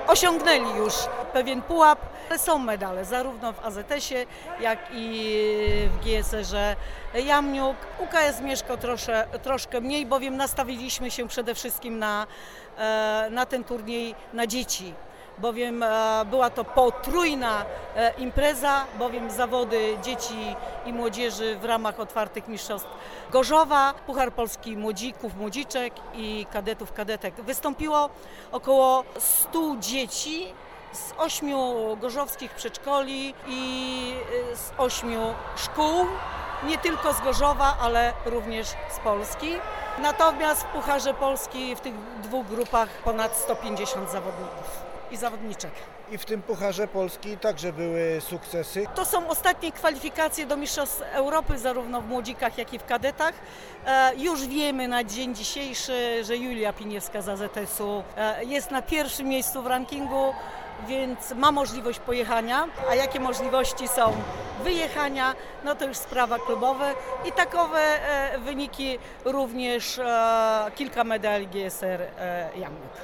osiągnęli już pewien pułap. Są medale zarówno w AZS-ie, jak i w GSR-ze Jamniuk. UKS Mieszko troszkę mniej, bowiem nastawiliśmy się przede wszystkim na ten turniej na dzieci. Bowiem była to potrójna impreza, bowiem zawody dzieci i młodzieży w ramach otwartych mistrzostw Gorzowa, Puchar Polski Młodzików, Młodziczek i Kadetów, Kadetek. Wystąpiło około 100 dzieci z 8 gorzowskich przedszkoli i z 8 szkół, nie tylko z Gorzowa, ale również z Polski. Natomiast w Pucharze Polski w tych dwóch grupach ponad 150 zawodników i zawodniczek. I w tym Pucharze Polski także były sukcesy. To są ostatnie kwalifikacje do Mistrzostw Europy, zarówno w młodzikach, jak i w kadetach. Już wiemy na dzień dzisiejszy, że Julia Piniewska z AZS-u jest na pierwszym miejscu w rankingu, więc ma możliwość pojechania. A jakie możliwości są wyjechania, no to już sprawa klubowa i takowe wyniki również kilka medali GSR Jamniuk.